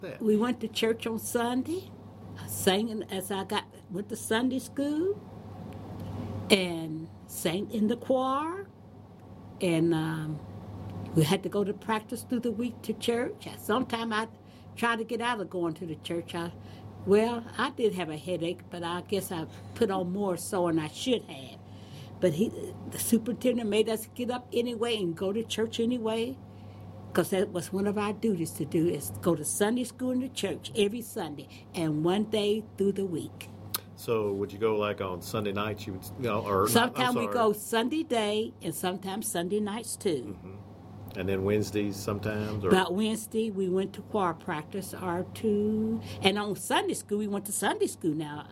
That. We went to church on Sunday, sang as went to Sunday school, and sang in the choir, and we had to go to practice through the week to church. Sometimes I try to get out of going to the church. I did have a headache, but I guess I put on more so than I should have. But the superintendent made us get up anyway and go to church anyway, because that was one of our duties to do, is go to Sunday school and to church every Sunday and one day through the week. So would you go like on Sunday nights? You would, or sometimes we go Sunday day and sometimes Sunday nights too. Mm-hmm. And then Wednesdays sometimes? Or? About Wednesday, we went to choir practice or to, and on Sunday school, we went to Sunday school now.